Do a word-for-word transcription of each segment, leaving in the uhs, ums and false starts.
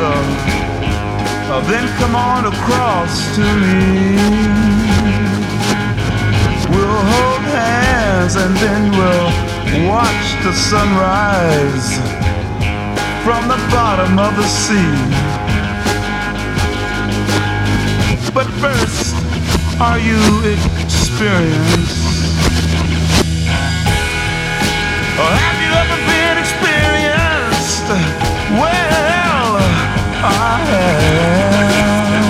together, uh, then come on across to me. We'll hold hands and then we'll watch the sunrise from the bottom of the sea. But first, are you experienced? Or have you ever been experienced? Well, I have.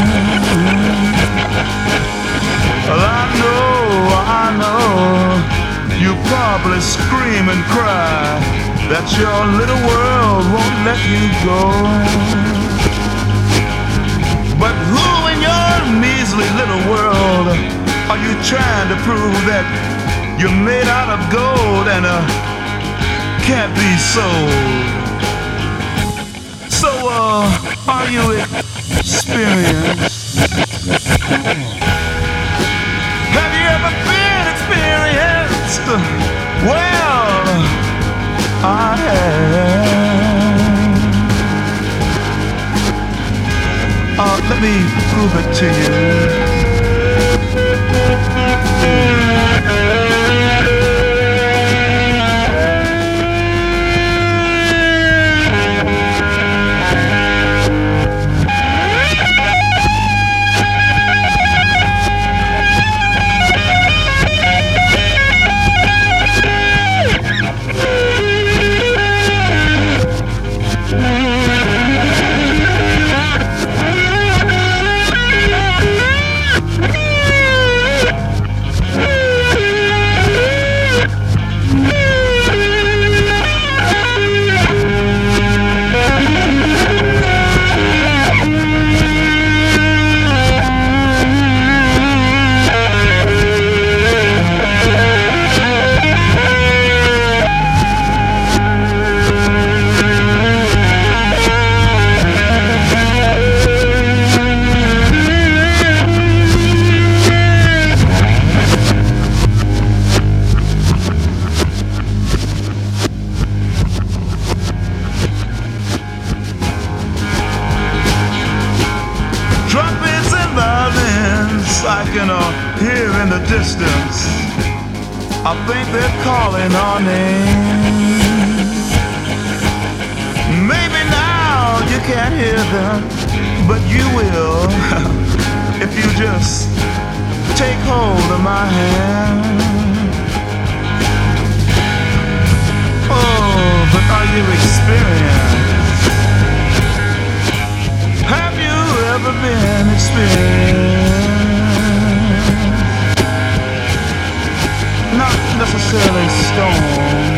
Well, I know, I know, you probably scream and cry that your little world won't let you go. But who in your measly little world are you trying to prove that you're made out of gold and uh, can't be sold? So, uh, are you experienced? Have you ever been experienced? Well, I have. Uh, let me prove it to you. I can uh, hear in the distance, I think they're calling our name. Maybe now you can't hear them, but you will if you just take hold of my hand. Oh, but are you experienced? Have you ever been experienced? Not necessarily stoned.